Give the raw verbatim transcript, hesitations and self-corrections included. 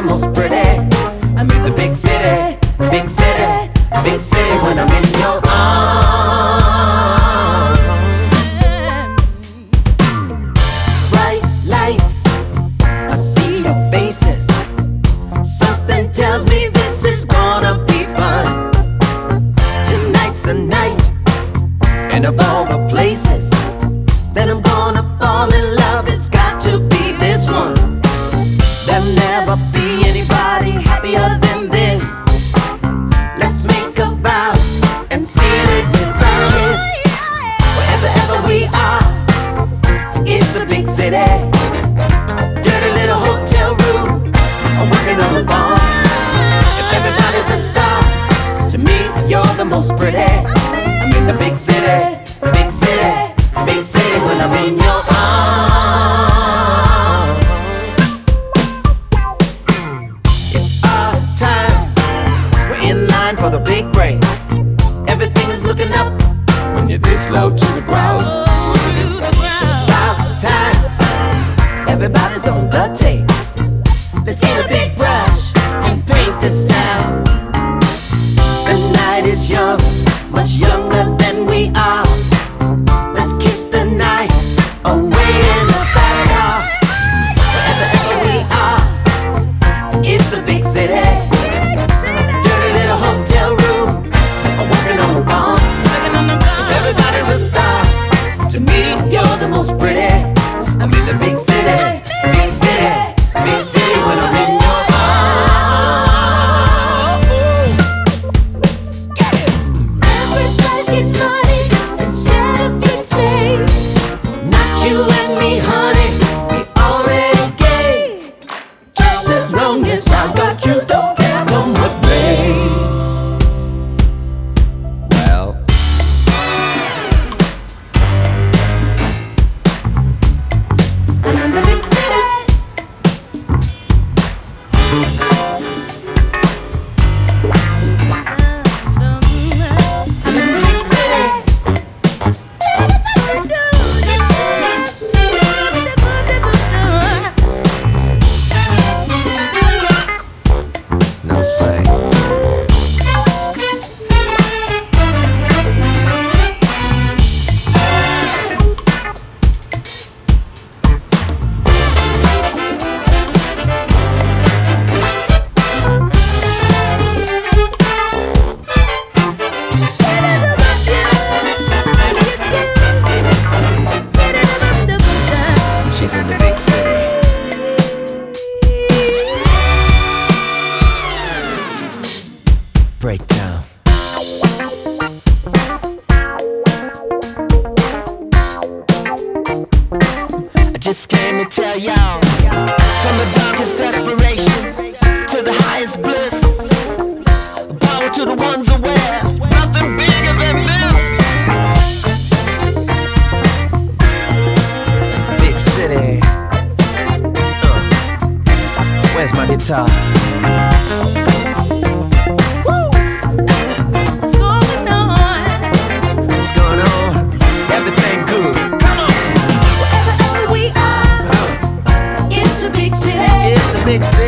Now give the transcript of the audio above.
most pretty. I'm in the big city, big city, big city when I'm in your arms. Bright lights, I see your faces. Something tells me this is gonna be fun. Tonight's the night, and of all the places that I'm gonna fall in love, it's got to be this one. There'll never be anybody happier than this. Let's make a vow and seal it with a kiss. Wherever ever we are, it's a big city. Dirty little hotel room, I'm working on the phone. If everybody's a star, to me you're the most pretty. I'm in the big city, big city, big city when I'm in your arms. It's our time, we're in line for the big break. Everything is looking up when you're this low to the ground. It's about time, everybody's on the tape. Let's get a big brush and paint this town. The night is young, much younger than we are. Let's kiss the night away in the fast car. Wherever ever we are, it's a big city. Dirty little hotel room, I'm working on the phone. If everybody's a star, to me you're the most pretty. I'm in the big city, big city, big city when I'm in your arms. Get it. Everybody's getting money instead of getting saved. Not you and me, honey, we already gave. Just as long as I got you, don't care come with me. Well, I'm in the big city. I'm in the big city. No say. She's in the big city. Breakdown. I just came to tell y'all, from the darkest desperation to the highest bliss, power to the ones aware, it's nothing bigger than this. Big city. Uh, where's my guitar? What's going on? What's going on? Everything good. Come on. Wherever we are, it's a big city. It's a big city.